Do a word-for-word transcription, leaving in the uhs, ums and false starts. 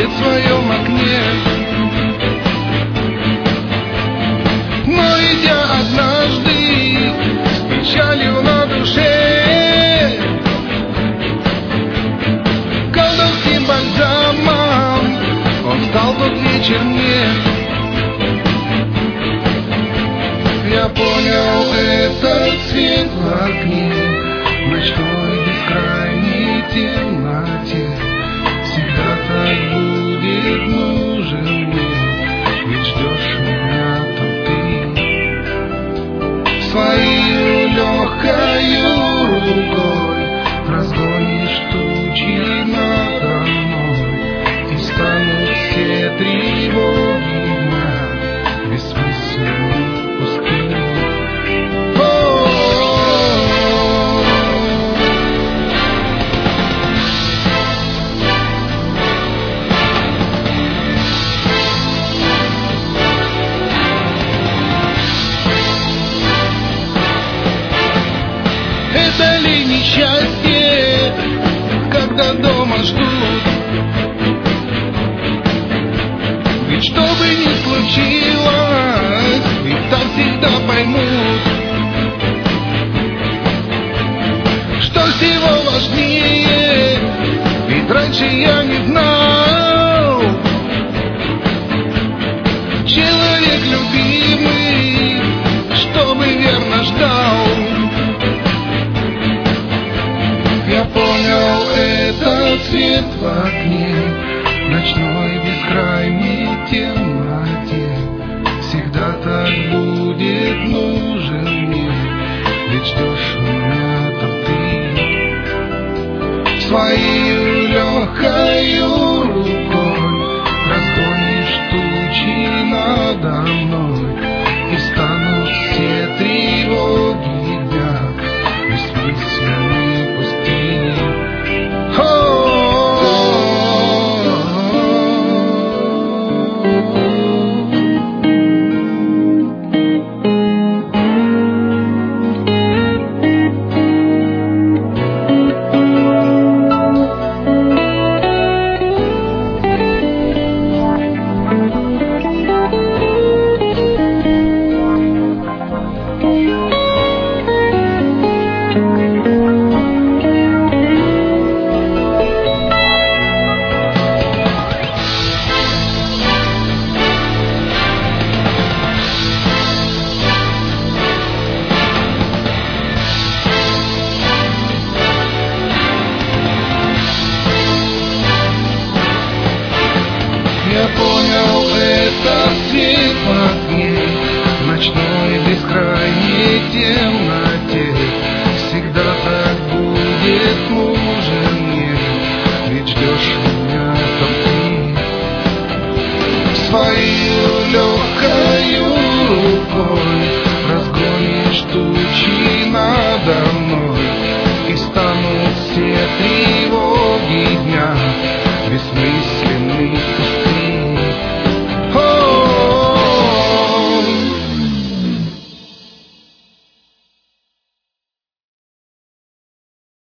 будет в своем окне. Но идя однажды с печалью на душе, колдовским бальзамом он стал тот вечер мне. Я понял этот свет в окне, в ночной бескрайней темноте. Всегда так будет нужен мне, ведь ждешь меня там ты. Своей легкою рукой разгонишь тучи надо мной, и станут все тревоги дня бессмысленны. Это ли несчастье, когда дома ждут? Ведь что бы ни случилось, ведь там всегда поймут, что всего важнее, ведь раньше я не знал. Человек любимый, чтобы верно ждал. Я понял этот свет в окне, в ночной бескрайней темноте. Всегда так будет нужен мне, ведь ждешь меня там ты. Своей легкою рукой разгонишь тучи надо мной, и станут все тревоги дня бессмысленны. Я понял этот свет в окне, в ночной бескрайней темноте. Всегда так будет нужен мне, ведь ждешь меня там ты. Своей легкою рукой разгонишь тучи надо мной, и станут все три